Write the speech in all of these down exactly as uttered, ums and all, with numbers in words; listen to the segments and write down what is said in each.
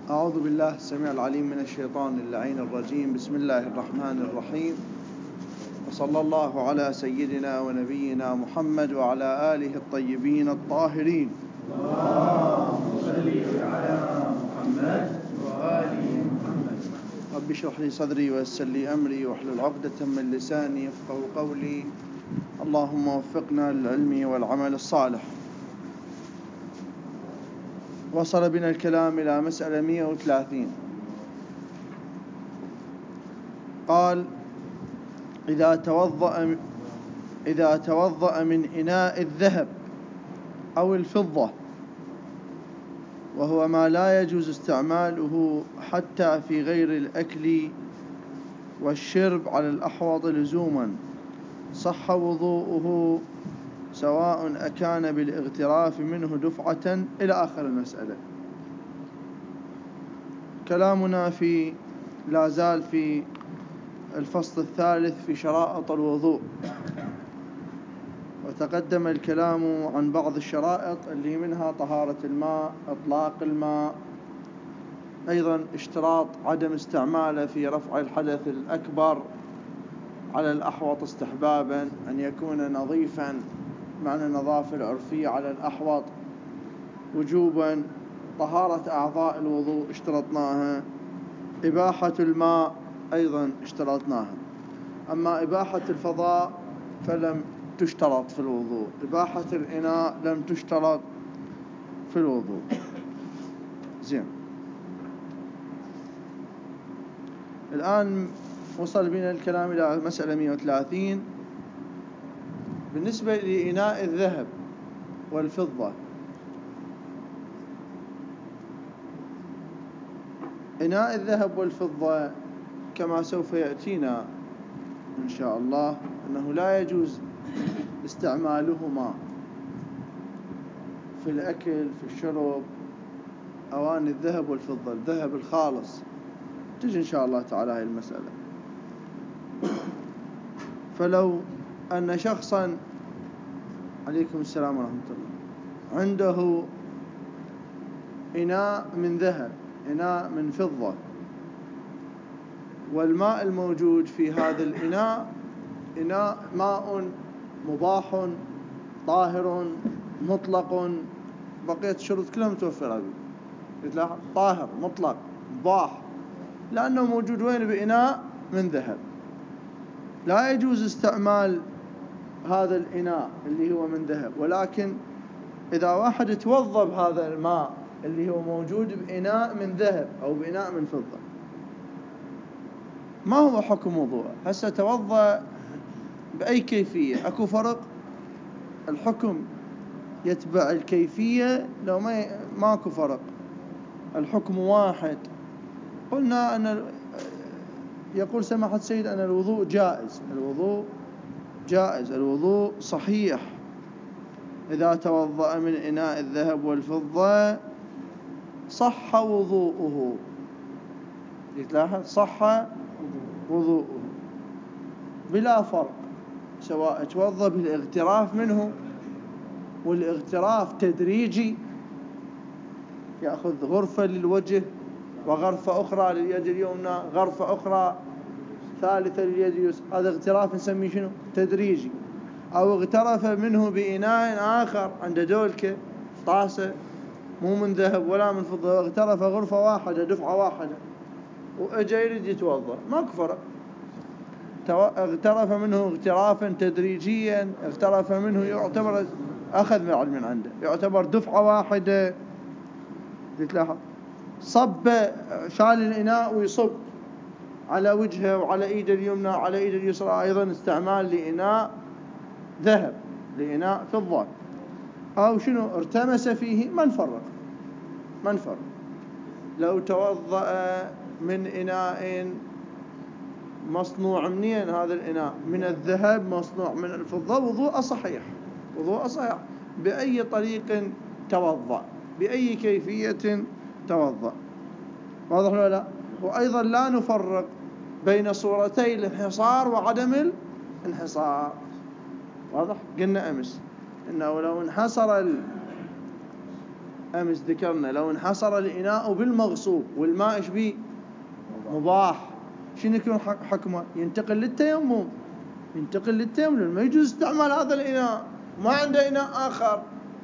أعوذ بالله السميع العليم من الشيطان اللعين الرجيم. بسم الله الرحمن الرحيم، وصلى الله على سيدنا ونبينا محمد وعلى آله الطيبين الطاهرين. اللهم صل على محمد وآل محمد. رب اشرح لي صدري ويسر لي أمري واحلل عقدة من لساني يفقهوا قولي. اللهم وفقنا للعلم والعمل الصالح. وصل بنا الكلام إلى مسألة مئة وثلاثين. قال: إذا توضأ إذا توضأ من إناء الذهب أو الفضة، وهو ما لا يجوز استعماله حتى في غير الأكل والشرب على الأحوط لزوما، صح وضوءه سواء أكان بالاغتراف منه دفعة، إلى آخر المسألة. كلامنا في لا زال في الفصل الثالث في شرائط الوضوء، وتقدم الكلام عن بعض الشرائط اللي منها طهارة الماء، إطلاق الماء، أيضا اشتراط عدم استعماله في رفع الحدث الأكبر على الأحوط استحبابا، أن يكون نظيفا، معنى النظافة العرفية على الأحوط وجوبا، طهارة أعضاء الوضوء اشترطناها، إباحة الماء أيضا اشترطناها. أما إباحة الفضاء فلم تشترط في الوضوء، إباحة الإناء لم تشترط في الوضوء. زين، الآن وصل بنا الكلام إلى مسألة مئة وثلاثين. بالنسبة لإناء الذهب والفضة، إناء الذهب والفضة كما سوف يأتينا إن شاء الله أنه لا يجوز استعمالهما في الأكل في الشرب. أواني الذهب والفضة، الذهب الخالص، تجي إن شاء الله تعالى هاي المسألة. فلو أن شخصا، عليكم السلام ورحمة الله، عنده إناء من ذهب، إناء من فضة، والماء الموجود في هذا الإناء إناء ماء مباح طاهر مطلق، بقية الشروط كلها متوفرة به، طاهر مطلق مباح، لأنه موجود وين؟ بإناء من ذهب. لا يجوز استعمال هذا الإناء اللي هو من ذهب، ولكن إذا واحد توضأ بهذا الماء اللي هو موجود بإناء من ذهب أو بإناء من فضة، ما هو حكم وضوءه؟ هسه توضأ بأي كيفية، أكو فرق؟ الحكم يتبع الكيفية، لو ما ماكو فرق، الحكم واحد. قلنا أن يقول سماحة السيد أن الوضوء جائز، الوضوء جائز، الوضوء صحيح إذا توضأ من إناء الذهب والفضة، صح وضوءه. يتلاحظ صح وضوءه بلا فرق، سواء توضأ بالاغتراف منه، والاغتراف تدريجي، يأخذ غرفة للوجه وغرفة أخرى لليد اليمنى، غرفة أخرى ثالثة لليد اليسرى، هذا اغتراف نسميه شنو؟ تدريجي. أو اغترف منه بإناء آخر، عند دولكة طاسة مو من ذهب ولا من فضة، اغترف غرفة واحدة دفعة واحدة وأجا يريد يتوضأ، ماكو فرق. اغترف منه اغترافا تدريجيا، اغترف منه يعتبر أخذ من علم عنده، يعتبر دفعة واحدة. تلاحظ صب، شال الإناء ويصب على وجهه وعلى إيده اليمنى وعلى إيده اليسرى، أيضا استعمال لإناء ذهب، لإناء فضة. أو شنو ارتمس فيه، ما نفرق ما نفرق. لو توضأ من إناء مصنوع منين هذا الإناء؟ من الذهب، مصنوع من الفضة، وضوء صحيح، وضوء صحيح بأي طريق توضأ، بأي كيفية توضأ. واضح ولا لا؟ وأيضا لا نفرق بين صورتي الانحصار وعدم الانحصار. واضح؟ قلنا أمس إنه لو انحصر أمس ذكرنا لو انحصر الإناء بالمغصوب والماء إيش بيه؟ مباح، شنو يكون حكمه؟ ينتقل للتيمم، ينتقل للتيمم، ما يجوز استعمال هذا الإناء، ما عنده إناء آخر،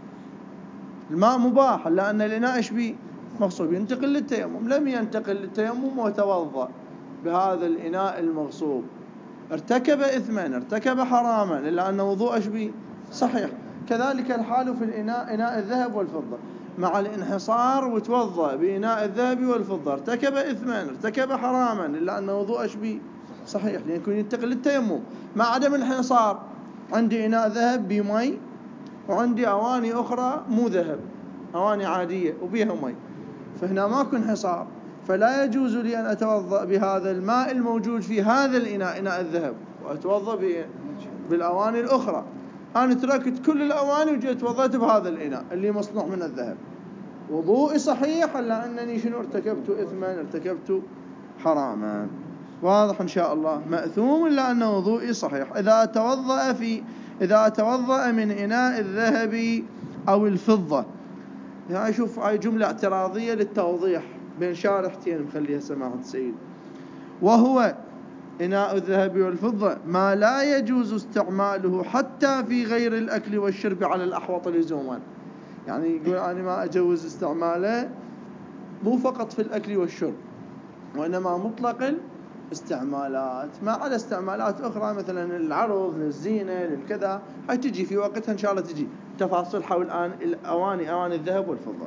الماء مباح لأن الإناء إيش بيه؟ مغصوب، ينتقل للتيمم. لم ينتقل للتيمم وتوضأ بهذا الإناء المغصوب، ارتكب إثما، ارتكب حراما، إلا أن وضوء إيش بيه؟ صحيح. كذلك الحال في الإناء، إناء الذهب والفضة، مع الانحصار وتوضأ بإناء الذهب والفضة، ارتكب إثما، ارتكب حراما، إلا أن وضوء إيش بيه؟ صحيح، لأنه ينتقل للتيمم. مع عدم الانحصار، عندي إناء ذهب بمي وعندي أواني أخرى مو ذهب، أواني عادية وبيها مي، فهنا ماكو انحصار، فلا يجوز لي أن أتوضأ بهذا الماء الموجود في هذا الإناء، إناء الذهب، وأتوضأ بالأواني الأخرى. أنا تركت كل الأواني وجيت توضأت بهذا الإناء اللي مصنوع من الذهب، وضوئي صحيح، إلا أنني شنو؟ ارتكبت إثما، ارتكبت حراما. واضح إن شاء الله؟ مأثوم إلا أن وضوئي صحيح. إذا توضأ في إذا توضأ من إناء الذهب أو الفضة، يعني شوف، هاي جملة اعتراضية للتوضيح بين شارحتين مخليها سماحة السيد. وهو إناء الذهب والفضة ما لا يجوز استعماله حتى في غير الأكل والشرب على الأحوط لزوما. يعني يقول أنا ما أجوز استعماله مو فقط في الأكل والشرب، وإنما مطلق الاستعمالات، ما على استعمالات أخرى مثلا العرض للزينة للكذا، هاي تجي في وقتها إن شاء الله، تجي تفاصيل حول الآن الأواني، أواني الذهب والفضة.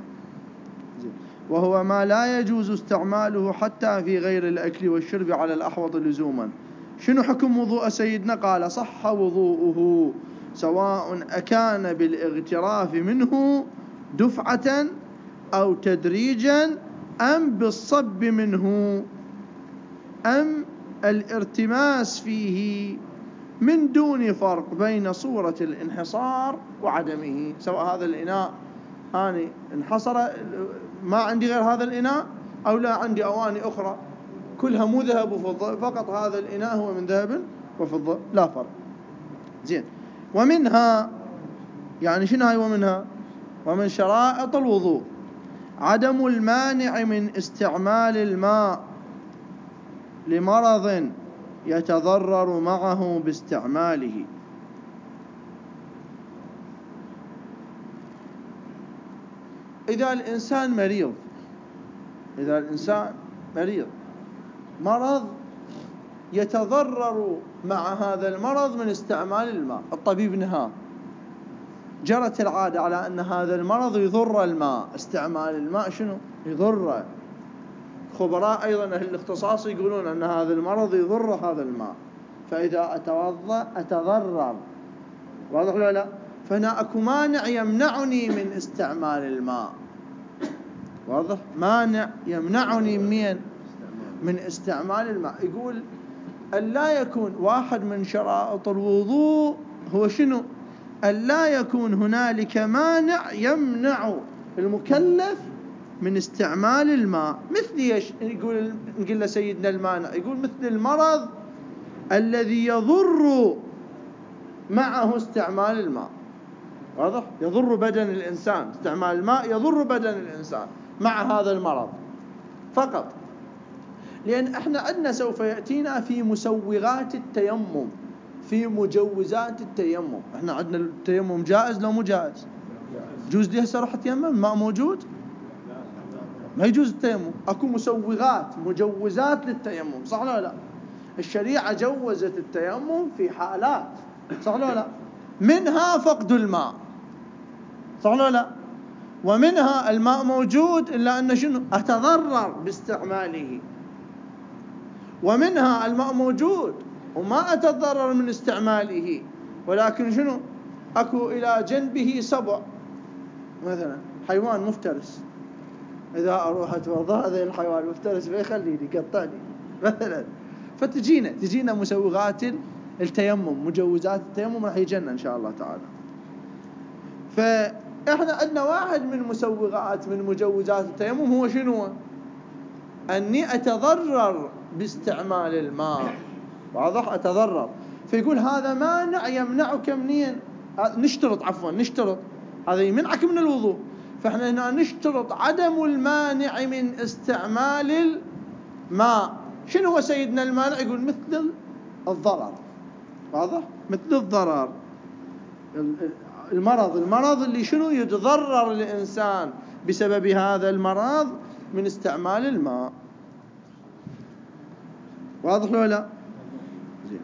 وهو ما لا يجوز استعماله حتى في غير الأكل والشرب على الأحوط لزوما. شنو حكم وضوء سيدنا؟ قال صح وضوءه سواء أكان بالاغتراف منه دفعة أو تدريجا أم بالصب منه أم الارتماس فيه، من دون فرق بين صورة الانحصار وعدمه. سواء هذا الإناء أنا انحصر، ما عندي غير هذا الإناء، أو لا عندي أواني أخرى كلها مو ذهب وفضة، فقط هذا الإناء هو من ذهب وفضة، لا فرق. زين. ومنها، يعني شنو هاي ومنها؟ ومن شرائط الوضوء عدم المانع من استعمال الماء لمرض يتضرر معه باستعماله. إذا الإنسان مريض، إذا الإنسان مريض مرض يتضرر مع هذا المرض من استعمال الماء، الطبيب نهاه، جرت العادة على أن هذا المرض يضر الماء، استعمال الماء شنو؟ يضر. خبراء أيضا أهل الاختصاص يقولون أن هذا المرض يضر هذا الماء، فإذا أتوضأ أتضرر. واضح ولا لا؟ فهنا أكو مانع يمنعني من استعمال الماء. واضح؟ مانع يمنعني من من استعمال الماء. يقول أن لا يكون، واحد من شرائط الوضوء هو شنو؟ أن لا يكون هنالك مانع يمنع المكلف من استعمال الماء. مثل ايش؟ يقول نقول له سيدنا المانع، يقول مثل المرض الذي يضر معه استعمال الماء. واضح؟ يضر بدن الإنسان، استعمال الماء يضر بدن الإنسان مع هذا المرض فقط. لأن احنا عندنا سوف يأتينا في مسوغات التيمم، في مجوزات التيمم. احنا عندنا التيمم جائز لو مو جائز؟ جوز لي هسه راح اتيمم، الماء موجود ما يجوز التيمم. اكو مسوغات، مجوزات للتيمم، صح ولا لا؟ الشريعة جوزت التيمم في حالات، صح ولا لا؟ منها فقد الماء، صح ولا لا؟ ومنها الماء موجود إلا أن شنو؟ أتضرر باستعماله. ومنها الماء موجود وما أتضرر من استعماله، ولكن شنو؟ أكو إلى جنبه سبع مثلا، حيوان مفترس، إذا أروح أتوضأ هذا الحيوان المفترس فيخليني يقطعني مثلا. فتجينا تجينا مسوغات التيمم، مجوزات التيمم راح يجينا إن شاء الله تعالى. فإحنا عندنا واحد من مسوغات من مجوزات التيمم هو شنو؟ أني أتضرر باستعمال الماء. واضح؟ أتضرر. فيقول هذا مانع يمنعك منين؟ نشترط عفوا نشترط هذا يمنعك من الوضوء. فإحنا هنا نشترط عدم المانع من استعمال الماء. شنو هو سيدنا المانع؟ يقول مثل الضرر. واضح؟ مثل الضرر، المرض المرض اللي شنو يتضرر الإنسان بسبب هذا المرض من استعمال الماء. واضح ولا لا؟ زين.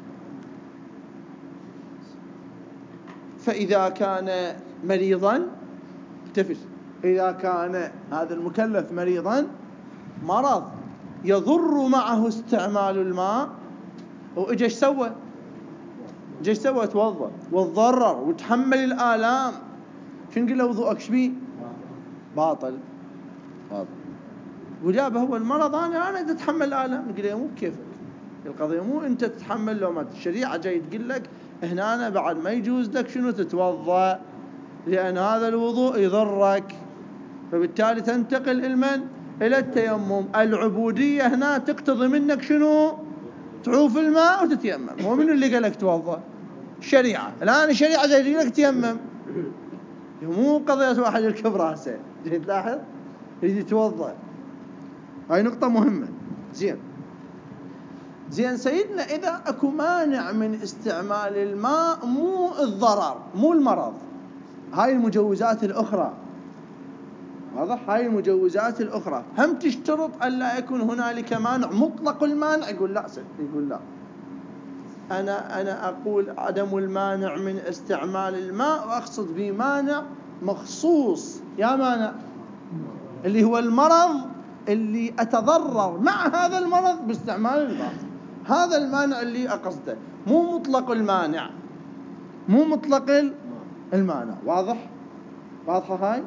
فإذا كان مريضا، انتبه، إذا كان هذا المكلف مريضا مرض يضر معه استعمال الماء، وإجا ايش سوى؟ إجا ايش سوى؟ توضأ وتضرر وتحمل الآلام. شو نقول له؟ وضوءك شبيه؟ باطل. باطل. وجابه هو المرض، أنا أنا أتحمل الآلام. نقول له مو كيفك القضية، مو أنت تتحمل لو ما. الشريعة جاي تقول لك هنا أنا بعد ما يجوز لك شنو تتوضأ، لأن هذا الوضوء يضرك، فبالتالي تنتقل المن إلى التيمم. العبودية هنا تقتضي منك شنو؟ تعوف الماء وتتيمم. ومن اللي قال لك توضأ؟ الشريعة. الآن الشريعة جاي تقول لك تيمم، مو قضية واحد يركب راسه. جاي تلاحظ يجي يتوضأ. هاي نقطة مهمة. زين زين سيدنا، إذا أكو مانع من استعمال الماء، مو الضرر مو المرض، هاي المجوزات الأخرى. واضح؟ هاي المجوزات الأخرى هم تشترط أن لا يكون هنالك مانع مطلق المانع. يقول لا سيد، يقول لا، أنا أنا أقول عدم المانع من استعمال الماء، وأقصد به مانع مخصوص. يا مانع اللي هو المرض اللي أتضرر مع هذا المرض باستعمال الماء، هذا المانع اللي أقصده، مو مطلق المانع، مو مطلق المانع. واضح؟ واضحة هاي؟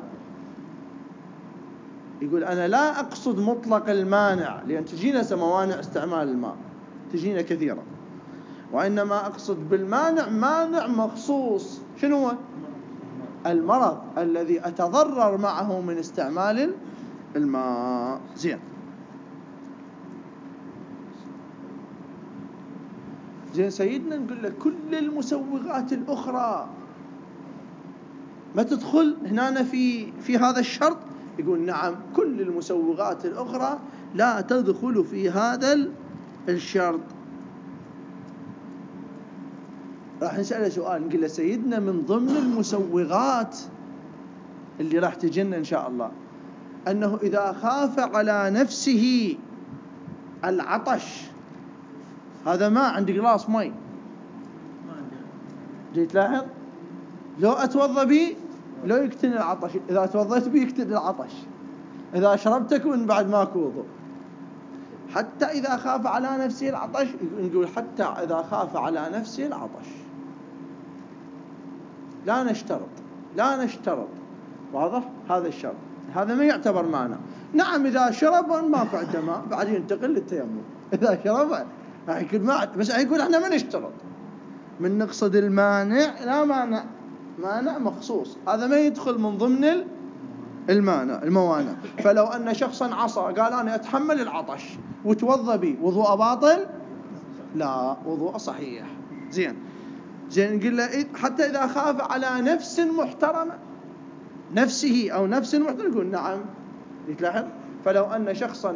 يقول أنا لا أقصد مطلق المانع، لأن تجينا موانع استعمال الماء تجينا كثيرة، وإنما أقصد بالمانع مانع مخصوص. شنو هو؟ المرض الذي أتضرر معه من استعمال الماء. زين زين سيدنا، نقول لك كل المسوغات الأخرى ما تدخل هنا في في هذا الشرط. يقول نعم، كل المسوغات الأخرى لا تدخل في هذا الشرط. راح نسأله سؤال، نقول له سيدنا من ضمن المسوغات اللي راح تجينا إن شاء الله أنه إذا خاف على نفسه العطش، هذا ما عندي قلاص مي، جيت لاحظ لو أتوضى به لو يقتل العطش، إذا توضيت به يقتل العطش، إذا شربتك وإن بعد ماكو وضوء. حتى إذا خاف على نفسه العطش، نقول حتى إذا خاف على نفسه العطش لا نشترط لا نشترط واضح؟ هذا الشرط، هذا ما يعتبر مانع. نعم إذا شرب ماكو عنده ماء بعد ينتقل للتيمم. إذا شرب يكون ما، بس يقول احنا ما نشترط، من نقصد المانع لا مانع، مانع مخصوص، هذا ما يدخل من ضمن المانع الموانع. فلو أن شخصا عصى قال أنا أتحمل العطش وتوضى به، وضوء باطل؟ لا، وضوء صحيح. زين زين نقول له حتى إذا خاف على نفس محترمة، نفسه أو نفس محترمة، يقول نعم. يتلاحظ؟ فلو أن شخصا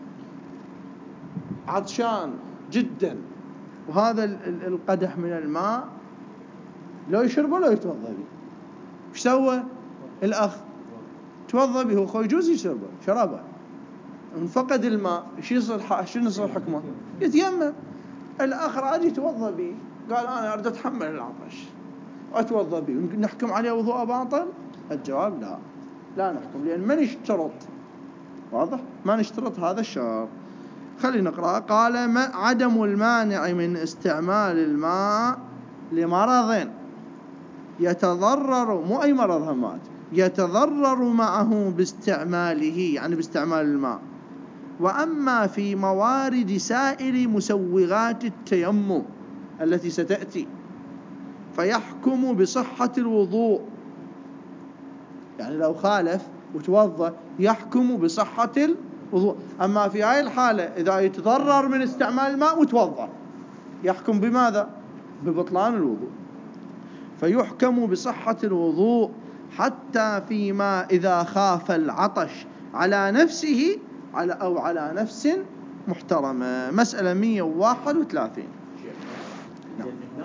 عطشان جدا وهذا القدح من الماء لو يشربه لو يتوضى به، ايش سوى الأخ؟ توضى به، هو يجوز يشربه، شربه، انفقد الماء، ايش يصير؟ شنو يصير حكمه؟ يتيمم. الأخ راجي يتوضى به، قال أنا أريد أتحمل العطش وأتوضى به، نحكم عليه وضوء باطل؟ الجواب لا، لا نحكم، لأن ما نشترط. واضح؟ ما نشترط هذا الشرط. خلينا نقرأ. قال ما عدم المانع من استعمال الماء لمرض يتضرر، مو أي مرض همات، يتضرر معه باستعماله، يعني باستعمال الماء. وأما في موارد سائر مسوغات التيمم التي ستأتي فيحكم بصحة الوضوء، يعني لو خالف وتوضأ يحكم بصحة الوضوء. أما في هاي الحالة إذا يتضرر من استعمال الماء وتوضأ يحكم بماذا؟ ببطلان الوضوء. فيحكم بصحة الوضوء حتى فيما إذا خاف العطش على نفسه على أو على نفس محترمة. مسألة مئة وواحد وثلاثين. نعم.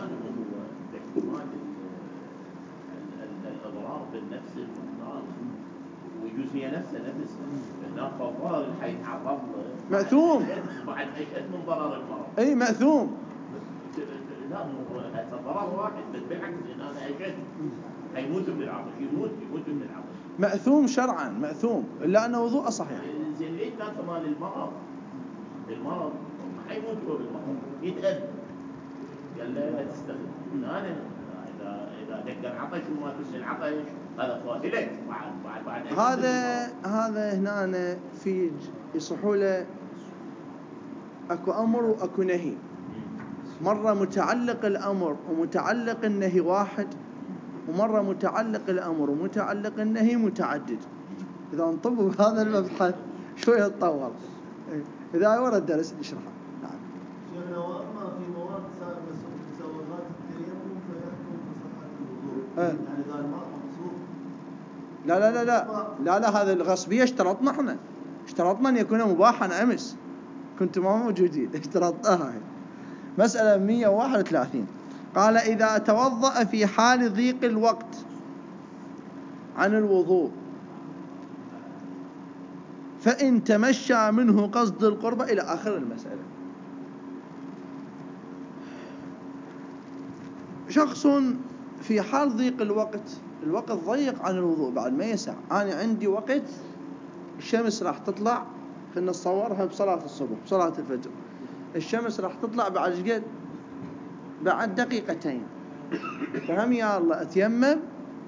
الأضرار بالنفس المحترم ويجوز هي نفسها نفس هناك الضرر اللي حيتعرض له مأثوم بعد أشد من ضرر المرض. أي مأثوم. لا مو الضرر واحد بس بالعكس هذا أشد. هيموت من العطش يموت يموت من العطش. مأثوم شرعا مأثوم إلا أنه وضوء صحيح. زين ليش لا كمان المرض؟ المرض حيموت هو بالمرض يتأذى. قال لا لا تستخدم. أنا إذا إذا دق العطش وما تسل العطش هذا قاتلك بعد بعد بعد. هذا هذا هنا في يصحوا له أكو أمر وأكو نهي. مرة متعلق الأمر ومتعلق النهي واحد، ومرة متعلق الأمر ومتعلق النهي متعدد. إذا انطبوا بهذا المبحث شوية تطول. إذا ورد الدرس نشرحه. نعم. شيخنا وأما في مواد مسوغات التيمم فيحكم بصحة الوضوء. يعني إذا الماء مغصوب. لا لا لا لا لا لا هذا الغصبية اشترطنا احنا. اشترطنا أن يكون مباحا أمس. كنتم ما موجودين. اشترطناها. مسألة مئة وواحد وثلاثين. قال إذا توضأ في حال ضيق الوقت عن الوضوء فإن تمشى منه قصد القربة إلى آخر المسألة. شخص في حال ضيق الوقت، الوقت ضيق عن الوضوء بعد ما يسع. أنا عندي وقت الشمس راح تطلع، خلنا نصورها بصلاة الصبح بصلاة الفجر. الشمس راح تطلع بعد قد بعد دقيقتين. فهم يا الله أتيمم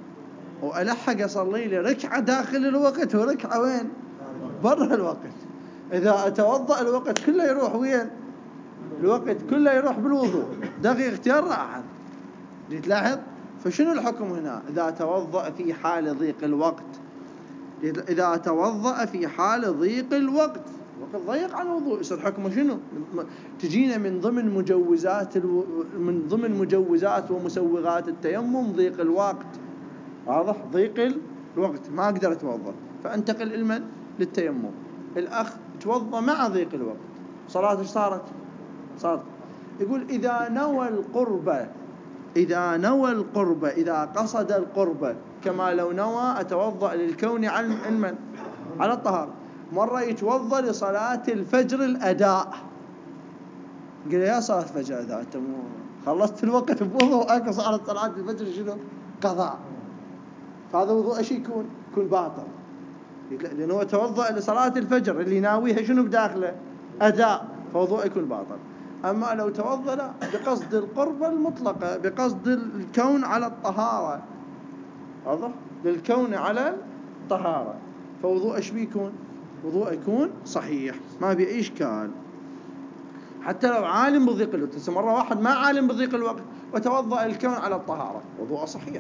وألحق أصلي لي ركعة داخل الوقت وركعة وين برا الوقت. إذا أتوضأ الوقت كله يروح وين؟ الوقت كله يروح بالوضوء، دقيقتين راحت. تلاحظ؟ فشنو الحكم هنا؟ إذا توضأ في حال ضيق الوقت، إذا توضأ في حال ضيق الوقت، وقت ضيق عن الوضوء، يصير حكمه شنو؟ تجينا من ضمن مجوزات الو... من ضمن مجوزات ومسوغات التيمم ضيق الوقت. واضح؟ ضيق الوقت ما أقدر أتوضأ، فأنتقل المن للتيمم. الأخ توضأ مع ضيق الوقت، صلاته صارت صارت. يقول إذا نوى القربة، إذا نوى القربة، إذا قصد القربة، كما لو نوى أتوضأ للكون على المن على الطهارة. مرة يتوضأ لصلاة الفجر الأداء، قال يا صلاة الفجر أداء أنت مو خلصت الوقت بوضوءك صارت صلاة الفجر شنو قضاء. فهذا وضوء ايش يكون؟ يكون باطل، لأنه هو توضأ لصلاة الفجر اللي ناويها شنو بداخله أداء، فوضوء يكون باطل. أما لو توضأ بقصد القربة المطلقة، بقصد الكون على الطهارة، واضح؟ للكون على الطهارة، فوضوء ايش بيكون؟ وضوء يكون صحيح ما بأي إشكال. حتى لو عالم بضيق الوقت. مرة واحد ما عالم بضيق الوقت وتوضأ الكون على الطهارة، وضوء صحيح.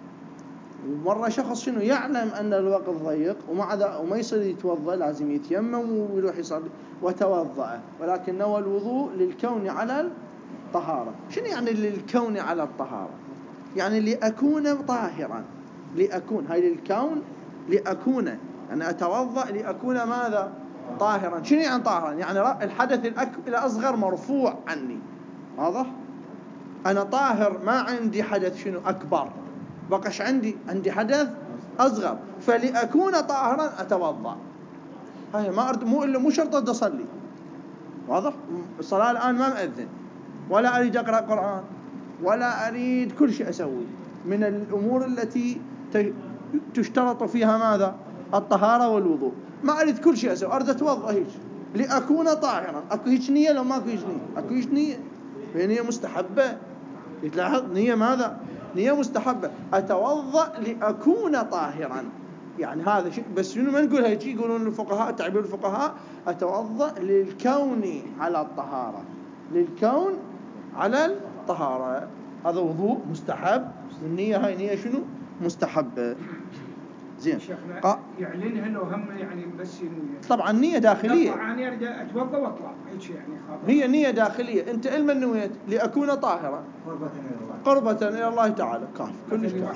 ومرة شخص شنو يعلم أن الوقت ضيق ومع ذا وما يصير يتوضأ، لازم يتيمم ويروح يصلي وتوضأ، ولكن نوى الوضوء للكون على الطهارة. شنو يعني للكون على الطهارة؟ يعني لأكون طاهرا، لأكون هاي للكون لأكون أنا يعني أتوضأ لأكون ماذا؟ طاهرا. شنو يعني طاهرا؟ يعني الحدث الأك... الأصغر مرفوع عني. واضح؟ أنا طاهر ما عندي حدث شنو أكبر، بقش عندي عندي حدث أصغر، فلأكون طاهرا أتوضأ. هاي ما أرد مو إلا مو شرط أصلي. واضح؟ الصلاة الآن ما مأذن، ولا أريد أقرأ قرآن، ولا أريد كل شيء أسوي من الأمور التي تشترط فيها ماذا؟ الطهارة والوضوء. ما أريد كل شيء أسوي، أريد أتوضأ هيك لأكون طاهرا. أكو هيك نية لو ما أكو هيك نية؟ أكو هيك نية، هي نية مستحبة. يتلاحظ نية ماذا؟ نية مستحبة. أتوضأ لأكون طاهرا، يعني هذا شيء. بس شنو ما نقول هيك، يقولون الفقهاء تعبير الفقهاء أتوضأ للكون على الطهارة، للكون على الطهارة. هذا وضوء مستحب، والنية هاي نية شنو؟ مستحبة. زين. شيخنا قا... يعلنها لو هم يعني بس ينوي. طبعا نية داخلية. أنا أرجع أتوضأ وأطلع هيك يعني خاطر. هي نية داخلية. أنت إلما نويت لأكون طاهرا قربة إلى الله تعالى كاف كلش كاف.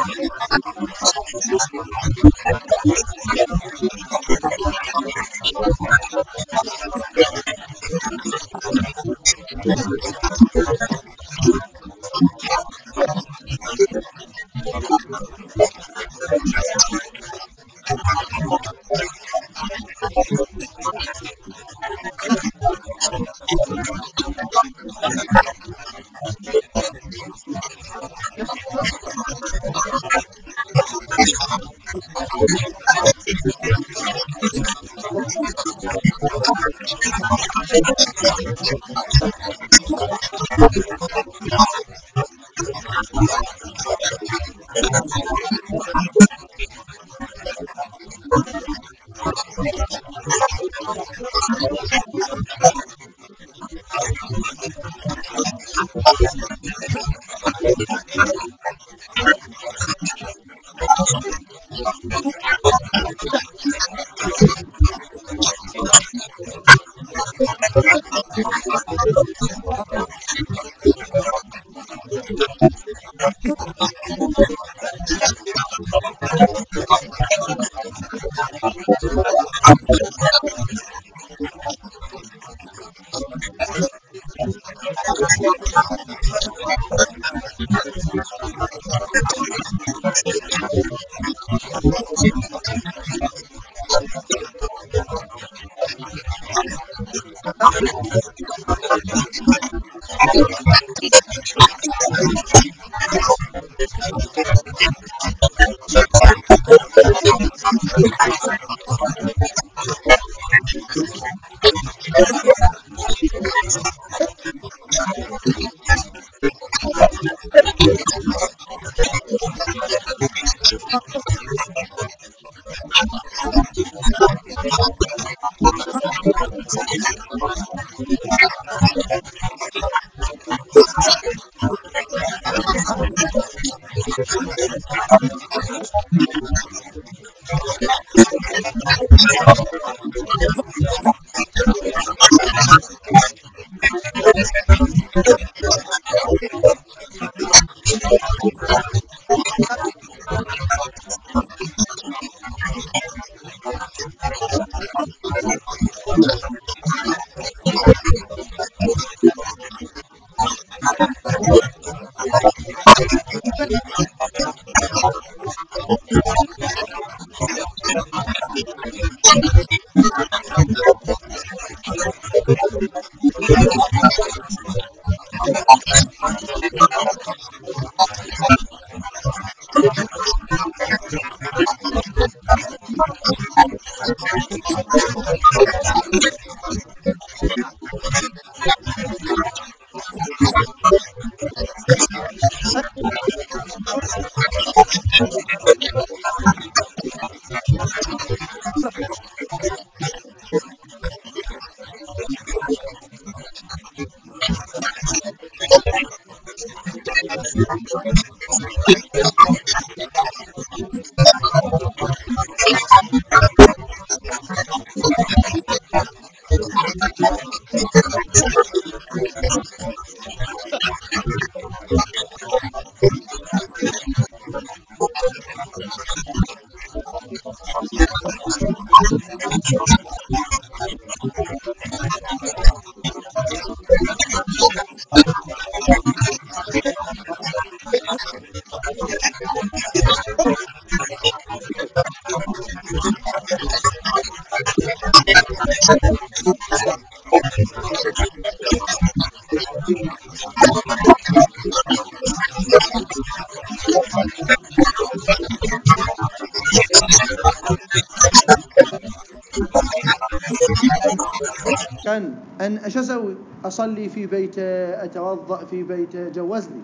كان أن إيش أسوي؟ أصلي في بيته، أتوضأ في بيته، جوزني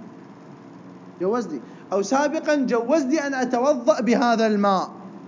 جوزني أو سابقا جوزني أن أتوضأ بهذا الماء.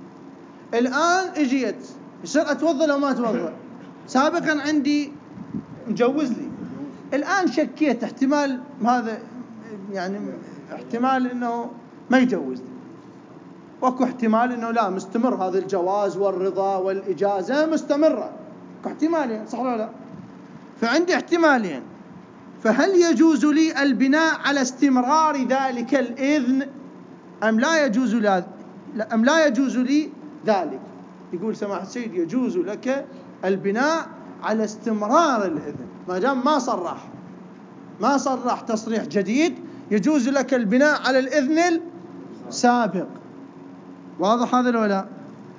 الآن إجيت يصير أتوضأ لو ما أتوضأ. سابقا عندي مجوز لي، الآن شكيت احتمال هذا يعني احتمال إنه ما يجوزني، واكو احتمال انه لا مستمر هذا الجواز والرضا والاجازه مستمره، اكو احتمالين صح ولا لا؟ فعندي احتمالين، فهل يجوز لي البناء على استمرار ذلك الاذن ام لا يجوز لي ام لا يجوز لي ذلك؟ يقول سماحة السيد يجوز لك البناء على استمرار الاذن ما دام ما صرح ما صرح تصريح جديد، يجوز لك البناء على الاذن السابق. واضح هذا ولا لا؟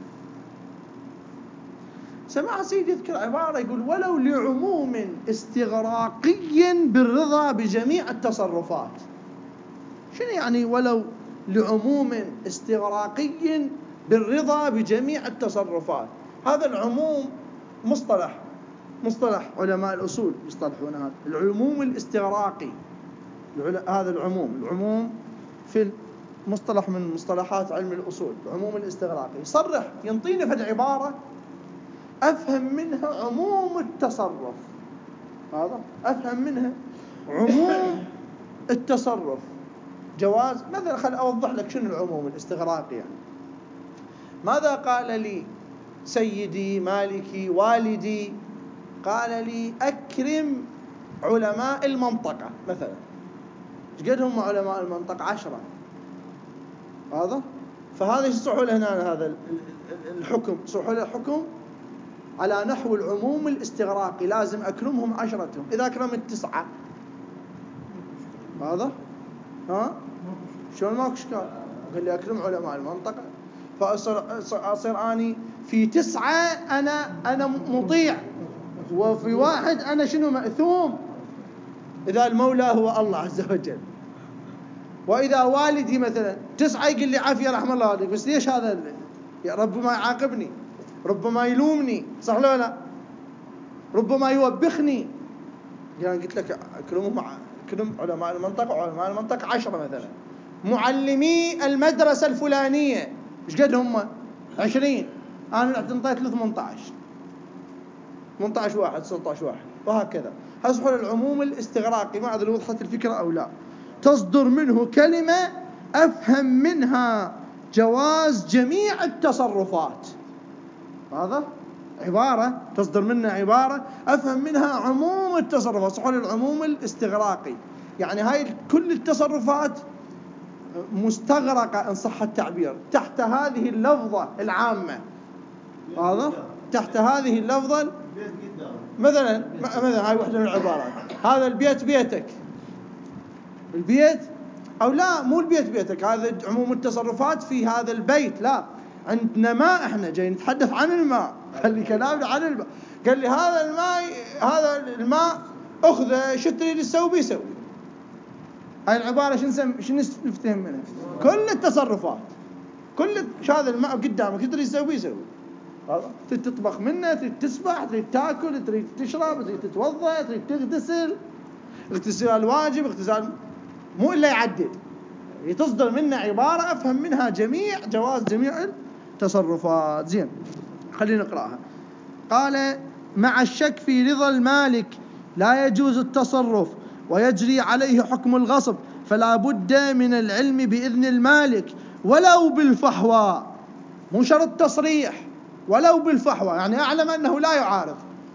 سماحة السيد يذكر عبارة يقول ولو لعموم استغراقي بالرضا بجميع التصرفات. شنو يعني ولو لعموم استغراقي بالرضا بجميع التصرفات؟ هذا العموم مصطلح مصطلح علماء الأصول يصطلحون هذا العموم الاستغراقي. هذا العموم العموم في مصطلح من مصطلحات علم الأصول، العموم الاستغراقي. يصرح ينطيني في العبارة أفهم منها عموم التصرف، هذا أفهم منها عموم التصرف جواز. مثلا خل أوضح لك شنو العموم الاستغراقي يعني. ماذا قال لي سيدي مالكي والدي؟ قال لي أكرم علماء المنطقة مثلا. ايش قد هم علماء المنطقة؟ عشرة. هذا فهذا يصحوا له هنا هذا الحكم، يصحوا له الحكم على نحو العموم الاستغراقي، لازم أكرمهم عشرتهم. إذا أكرمت تسعة هذا ها شلون ماكو إشكال؟ قال لي أكرم علماء المنطقة، فأصير أصير أني في تسعة أنا أنا مطيع، وفي واحد أنا شنو مأثوم. إذا المولى هو الله عز وجل، وإذا والدي مثلا تسعة يقول لي عافية رحم الله عليك، بس ليش هذا يا ربما يعاقبني، ربما يلومني صح ولا لا، ربما يوبخني. يعني قلت لك أكرمهم أكرم علماء المنطقة، وعلماء المنطقة عشرة مثلا. معلمي المدرسة الفلانية إيش قد هم؟ عشرين، أنا انطيت له ثمانية عشر ثمانية عشر واحد ستة عشر واحد، وهكذا. هذا العموم الاستغراقي. ما أدري وضحت الفكرة أو لا. تصدر منه كلمة أفهم منها جواز جميع التصرفات. هذا عبارة تصدر منها عبارة أفهم منها عموم التصرفات، صحوا العموم الاستغراقي. يعني هاي كل التصرفات مستغرقة إن صح التعبير تحت هذه اللفظة العامة. هذا تحت هذه اللفظة. مثلا مثلا هاي واحدة من العبارات، هذا البيت بيتك، البيت أو لا مو البيت بيتك، هذا عموم التصرفات في هذا البيت. لا، عندنا ماء، احنا جاي نتحدث عن الماء، خلي كلامنا عن الماء. قال لي هذا الماء هذا الماء أخذه شو تريد تسوي بيسوي. هاي العبارة شو نسم شو نفتهم منها؟ كل التصرفات، كل هذا الماء قدامك شو تريد تسوي بيسوي. هذا تريد تطبخ منه، تريد تسبح، تريد تاكل، تريد تشرب، تريد تتوضأ، تريد تغتسل، اغتسال واجب، اغتسال مو إلا يعدل. تصدر منه عبارة أفهم منها جميع جواز جميع التصرفات. زين خلينا نقرأها. قال مع الشك في رضا المالك لا يجوز التصرف ويجري عليه حكم الغصب، فلا بد من العلم بإذن المالك ولو بالفحوى. مو شرط تصريح، ولو بالفحوى، يعني أعلم أنه لا يعارض.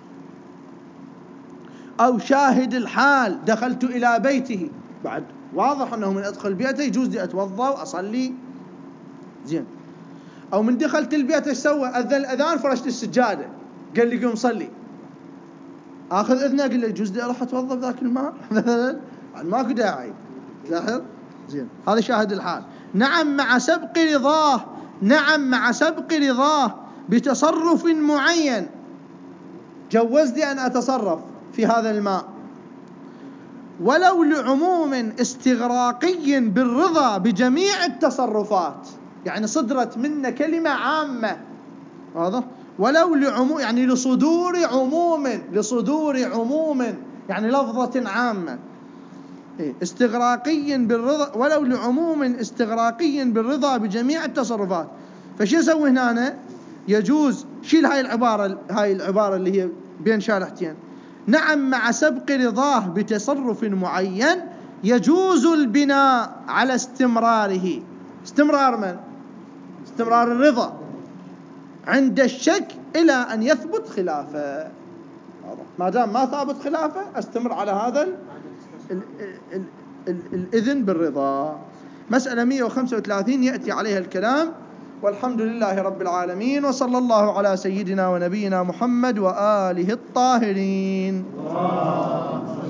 أو شاهد الحال دخلت إلى بيته، بعد واضح أنه من أدخل بيته يجوز لي أتوضأ وأصلي. زين. أو من دخلت البيت إيش سوى؟ أذن الأذان فرشت السجادة، قال لي قم صلي، آخذ إذنه قال لي يجوز لي أروح أتوضأ بذاك الماء مثلا، ماكو داعي. لاحظ. زين هذا شاهد الحال. نعم مع سبق رضاه، نعم مع سبق رضاه بتصرف معين، جوز لي أن أتصرف في هذا الماء ولو لعموم استغراقي بالرضا بجميع التصرفات. يعني صدرت منا كلمة عامة، واضح؟ ولو لعموم يعني لصدور عموم، لصدور عموم يعني لفظة عامة. استغراقي بالرضا، ولو لعموم استغراقي بالرضا بجميع التصرفات. فشو يسوي هنا؟ يجوز شيل هاي العبارة، هاي العبارة اللي هي بين شارحتين. نعم مع سبق رضاه بتصرف معين يجوز البناء على استمراره. استمرار من؟ استمرار الرضا عند الشك إلى أن يثبت خلافه. ما دام ما ثابت خلافه أستمر على هذا ال ال ال ال الإذن بالرضا. مسألة مئة وخمسة وثلاثين يأتي عليها الكلام. والحمد لله رب العالمين، وصلى الله على سيدنا ونبينا محمد وآله الطاهرين.